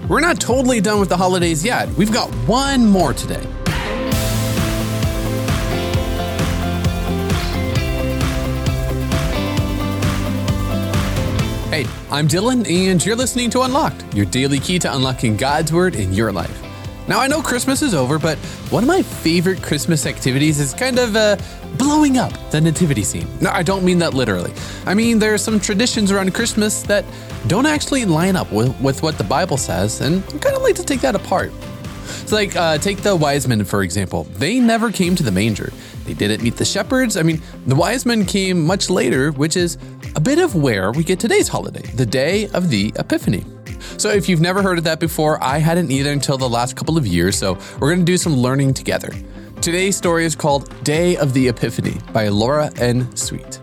we're not totally done with the holidays yet. We've got one more today. Hey, I'm Dylan, and you're listening to Unlocked, your daily key to unlocking God's Word in your life. Now, I know Christmas is over, but one of my favorite Christmas activities is kind of blowing up the nativity scene. No, I don't mean that literally. I mean, there are some traditions around Christmas that don't actually line up with what the Bible says, and I kind of like to take that apart. So take the wise men, for example. They never came to the manger. They didn't meet the shepherds. I mean, the wise men came much later, which is a bit of where we get today's holiday, the Day of the Epiphany. So if you've never heard of that before, I hadn't either until the last couple of years, so we're going to do some learning together. Today's story is called Day of the Epiphany by Laura N. Sweet.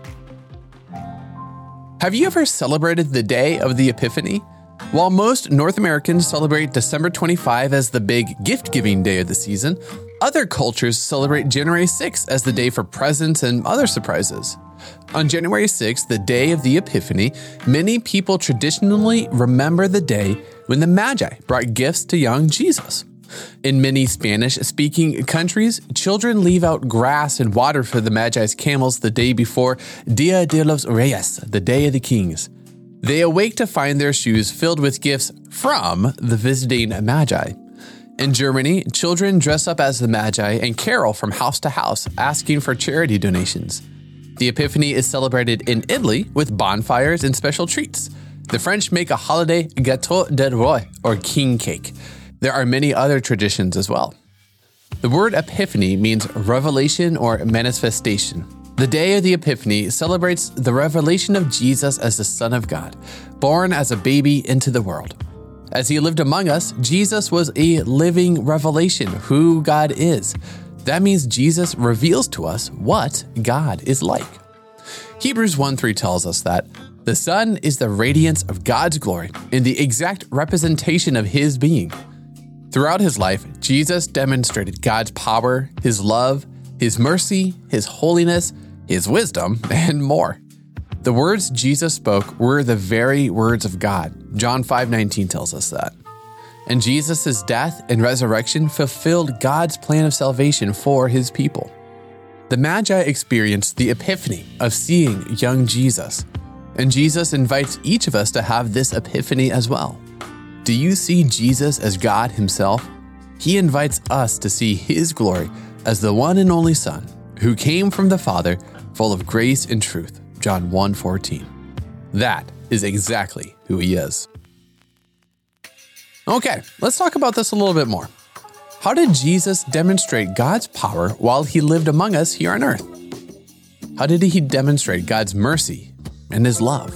Have you ever celebrated the Day of the Epiphany? While most North Americans celebrate December 25 as the big gift-giving day of the season, other cultures celebrate January 6 as the day for presents and other surprises. On January 6, the day of the Epiphany, many people traditionally remember the day when the Magi brought gifts to young Jesus. In many Spanish-speaking countries, children leave out grass and water for the Magi's camels the day before Dia de los Reyes, the Day of the Kings. They awake to find their shoes filled with gifts from the visiting Magi. In Germany, children dress up as the Magi and carol from house to house, asking for charity donations. The Epiphany is celebrated in Italy with bonfires and special treats. The French make a holiday gâteau de roi, or king cake. There are many other traditions as well. The word Epiphany means revelation or manifestation. The Day of the Epiphany celebrates the revelation of Jesus as the Son of God, born as a baby into the world. As he lived among us, Jesus was a living revelation of who God is. That means Jesus reveals to us what God is like. Hebrews 1:3 tells us that the Son is the radiance of God's glory and the exact representation of his being. Throughout his life, Jesus demonstrated God's power, his love, his mercy, his holiness, his wisdom, and more. The words Jesus spoke were the very words of God. John 5:19 tells us that. And Jesus' death and resurrection fulfilled God's plan of salvation for his people. The Magi experienced the epiphany of seeing young Jesus, and Jesus invites each of us to have this epiphany as well. Do you see Jesus as God himself? He invites us to see his glory as the one and only Son, who came from the Father, full of grace and truth. John 1:14. That is exactly who he is. Okay, let's talk about this a little bit more. How did Jesus demonstrate God's power while he lived among us here on earth? How did he demonstrate God's mercy and his love?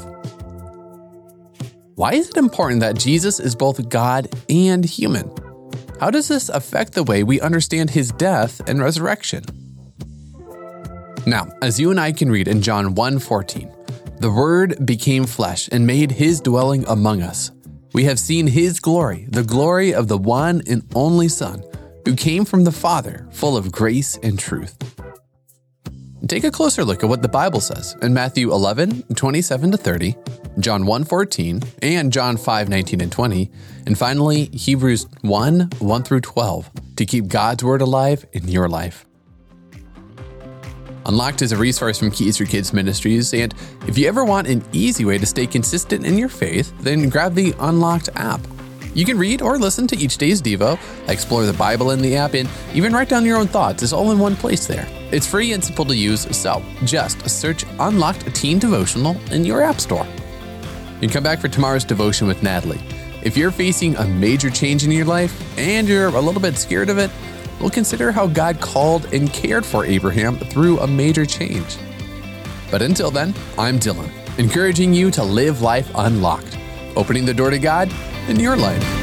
Why is it important that Jesus is both God and human? How does this affect the way we understand his death and resurrection? Now, as you and I can read in John 1:14, the Word became flesh and made his dwelling among us. We have seen his glory, the glory of the one and only Son, who came from the Father, full of grace and truth. Take a closer look at what the Bible says in Matthew 11:27-30, John 1:14, and John 5:19 and 20, and finally Hebrews 1:1-12 to keep God's Word alive in your life. Unlocked is a resource from Keys for Kids Ministries, and if you ever want an easy way to stay consistent in your faith, then grab the Unlocked app. You can read or listen to each day's Devo, explore the Bible in the app, and even write down your own thoughts. It's all in one place there. It's free and simple to use, so just search Unlocked Teen Devotional in your app store. And come back for tomorrow's devotion with Natalie. If you're facing a major change in your life and you're a little bit scared of it, we'll consider how God called and cared for Abraham through a major change. But until then, I'm Dylan, encouraging you to live life unlocked, opening the door to God in your life.